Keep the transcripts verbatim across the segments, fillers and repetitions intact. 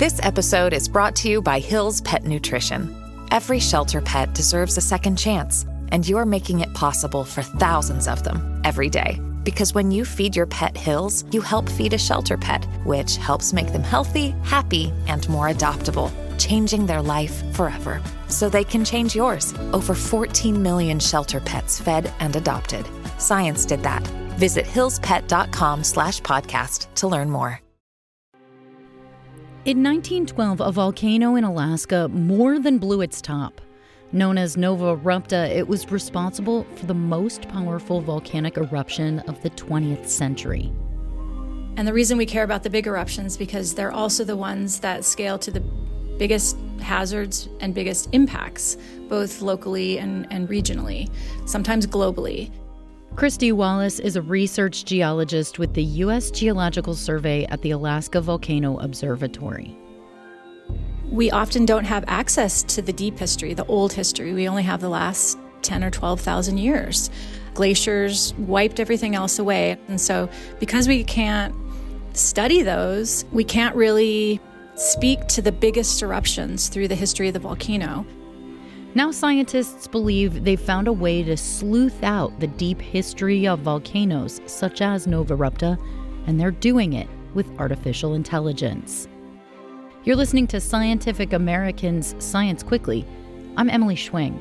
This episode is brought to you by Hill's Pet Nutrition. Every shelter pet deserves a second chance, and you're making it possible for thousands of them every day. Because when you feed your pet Hill's, you help feed a shelter pet, which helps make them healthy, happy, and more adoptable, changing their life forever. So they can change yours. Over fourteen million shelter pets fed and adopted. Science did that. Visit hillspet.com slash podcast to learn more. In nineteen twelve, a volcano in Alaska more than blew its top. Known as Nova Erupta, it was responsible for the most powerful volcanic eruption of the twentieth century. And the reason we care about the big eruptions because they're also the ones that scale to the biggest hazards and biggest impacts, both locally and, and regionally, sometimes globally. Christy Wallace is a research geologist with the U S Geological Survey at the Alaska Volcano Observatory. We often don't have access to the deep history, the old history. We only have the last ten or twelve thousand years. Glaciers wiped everything else away. And so because we can't study those, we can't really speak to the biggest eruptions through the history of the volcano. Now scientists believe they've found a way to sleuth out the deep history of volcanoes such as Nova Erupta, and they're doing it with artificial intelligence. You're listening to Scientific American's Science Quickly. I'm Emily Schwing.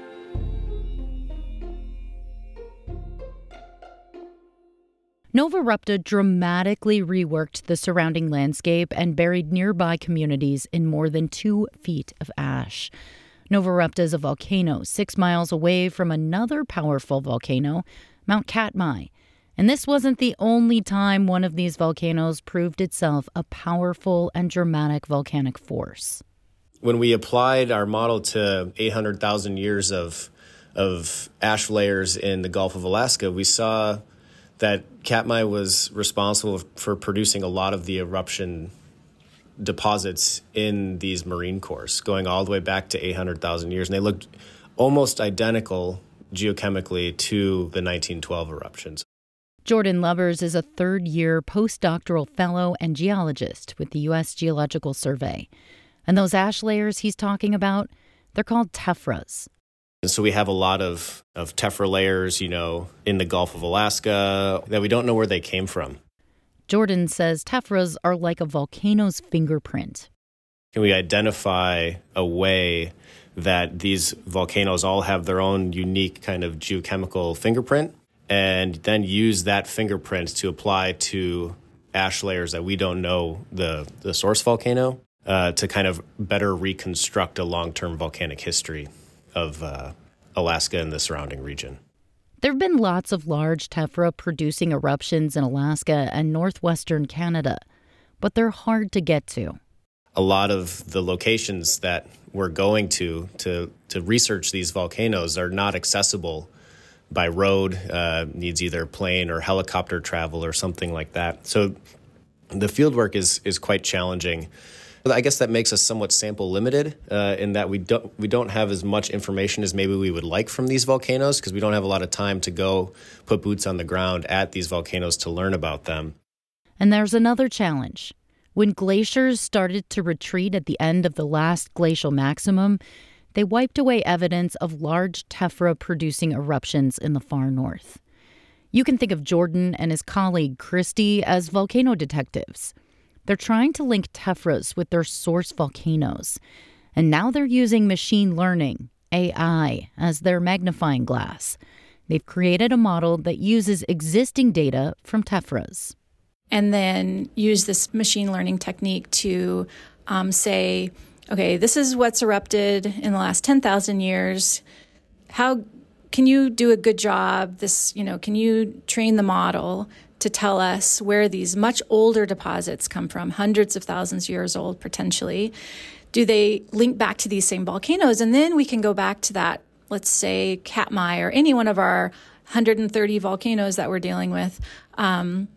Nova Erupta dramatically reworked the surrounding landscape and buried nearby communities in more than two feet of ash. Nova Erupta is a volcano six miles away from another powerful volcano, Mount Katmai. And this wasn't the only time one of these volcanoes proved itself a powerful and dramatic volcanic force. When we applied our model to eight hundred thousand years of, of ash layers in the Gulf of Alaska, we saw that Katmai was responsible for producing a lot of the eruption deposits in these marine cores, going all the way back to eight hundred thousand years. And they looked almost identical geochemically to the nineteen twelve eruptions. Jordan Lovers is a third-year postdoctoral fellow and geologist with the U S Geological Survey. And those ash layers he's talking about, they're called tephras. And so we have a lot of, of tephra layers, you know, in the Gulf of Alaska that we don't know where they came from. Jordan says tephras are like a volcano's fingerprint. Can we identify a way that these volcanoes all have their own unique kind of geochemical fingerprint, and then use that fingerprint to apply to ash layers that we don't know the, the source volcano uh, to kind of better reconstruct a long-term volcanic history of uh, Alaska and the surrounding region. There have been lots of large tephra producing eruptions in Alaska and northwestern Canada, but they're hard to get to. A lot of the locations that we're going to to, to research these volcanoes are not accessible by road, uh, needs either plane or helicopter travel or something like that. So the fieldwork is is quite challenging. I guess that makes us somewhat sample limited uh, in that we don't we don't have as much information as maybe we would like from these volcanoes because we don't have a lot of time to go put boots on the ground at these volcanoes to learn about them. And there's another challenge. When glaciers started to retreat at the end of the last glacial maximum, they wiped away evidence of large tephra-producing eruptions in the far north. You can think of Jordan and his colleague Christy as volcano detectives. They're trying to link tephras with their source volcanoes. And now they're using machine learning, A I, as their magnifying glass. They've created a model that uses existing data from tephras. And then use this machine learning technique to um, say, okay, this is what's erupted in the last ten thousand years. How can you do a good job? This, you know, can you train the model to tell us where these much older deposits come from, hundreds of thousands of years old potentially? Do they link back to these same volcanoes? And then we can go back to that, let's say Katmai or any one of our one hundred thirty volcanoes that we're dealing with. Um,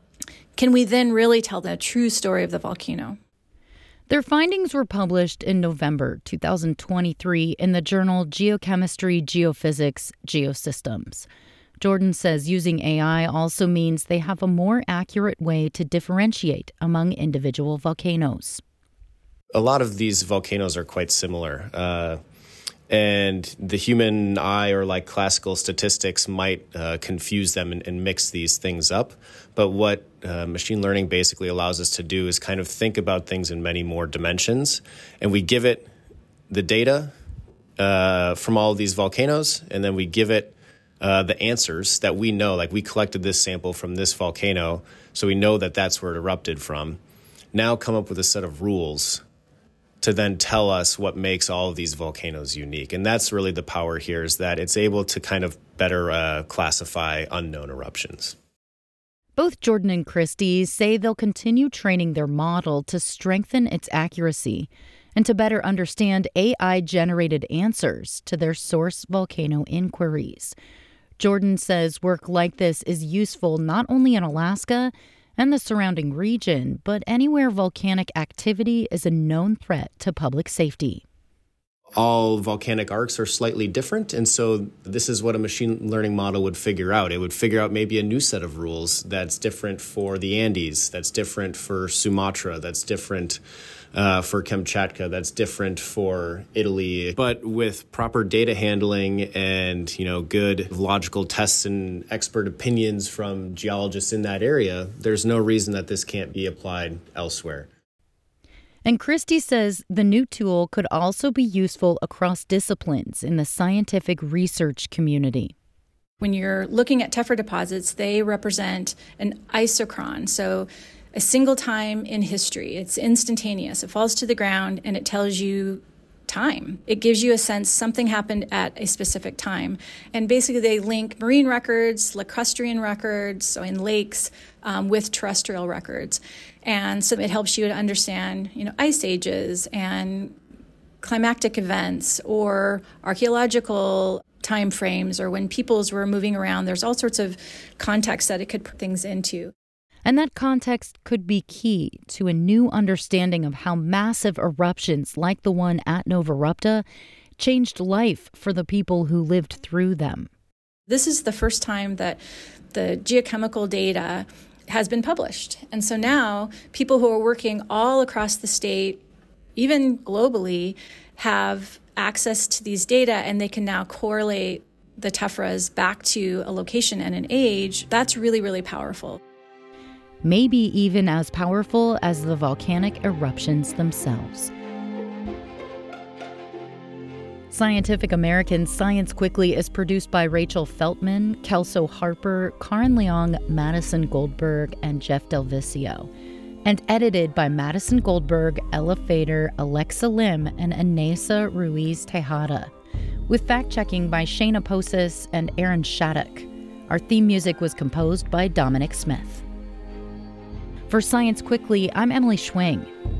can we then really tell the true story of the volcano? Their findings were published in November two thousand twenty-three in the journal Geochemistry, Geophysics, Geosystems. Jordan says using A I also means they have a more accurate way to differentiate among individual volcanoes. A lot of these volcanoes are quite similar. Uh, and the human eye, or like classical statistics, might uh, confuse them and, and mix these things up. But what uh, machine learning basically allows us to do is kind of think about things in many more dimensions. And we give it the data uh, from all of these volcanoes, and then we give it uh, the answers that we know. Like, we collected this sample from this volcano, so we know that that's where it erupted from. Now come up with a set of rules to then tell us what makes all of these volcanoes unique. And that's really the power here, is that it's able to kind of better uh, classify unknown eruptions. Both Jordan and Christy say they'll continue training their model to strengthen its accuracy and to better understand A I-generated answers to their source volcano inquiries. Jordan says work like this is useful not only in Alaska and the surrounding region, but anywhere volcanic activity is a known threat to public safety. All volcanic arcs are slightly different, and so this is what a machine learning model would figure out. It would figure out maybe a new set of rules that's different for the Andes, that's different for Sumatra, that's different uh, for Kamchatka, that's different for Italy. But with proper data handling and, you know, good logical tests and expert opinions from geologists in that area, there's no reason that this can't be applied elsewhere. And Christy says the new tool could also be useful across disciplines in the scientific research community. When you're looking at tephra deposits, they represent an isochron, so a single time in history. It's instantaneous. It falls to the ground and it tells you time. It gives you a sense something happened at a specific time. And basically they link marine records, lacustrine records, so in lakes, um, with terrestrial records. And so it helps you to understand, you know, ice ages and climactic events or archaeological time frames, or when peoples were moving around. There's all sorts of context that it could put things into. And that context could be key to a new understanding of how massive eruptions like the one at Nova Rupta changed life for the people who lived through them. This is the first time that the geochemical data has been published. And so now people who are working all across the state, even globally, have access to these data, and they can now correlate the tephras back to a location and an age. That's really, really powerful. Maybe even as powerful as the volcanic eruptions themselves. Scientific American's Science Quickly is produced by Rachel Feltman, Kelso Harper, Karen Leong, Madison Goldberg, and Jeff Delvicio, and edited by Madison Goldberg, Ella Fader, Alexa Lim, and Anesa Ruiz Tejada, with fact-checking by Shayna Posis and Aaron Shattuck. Our theme music was composed by Dominic Smith. For Science Quickly, I'm Emily Schwing.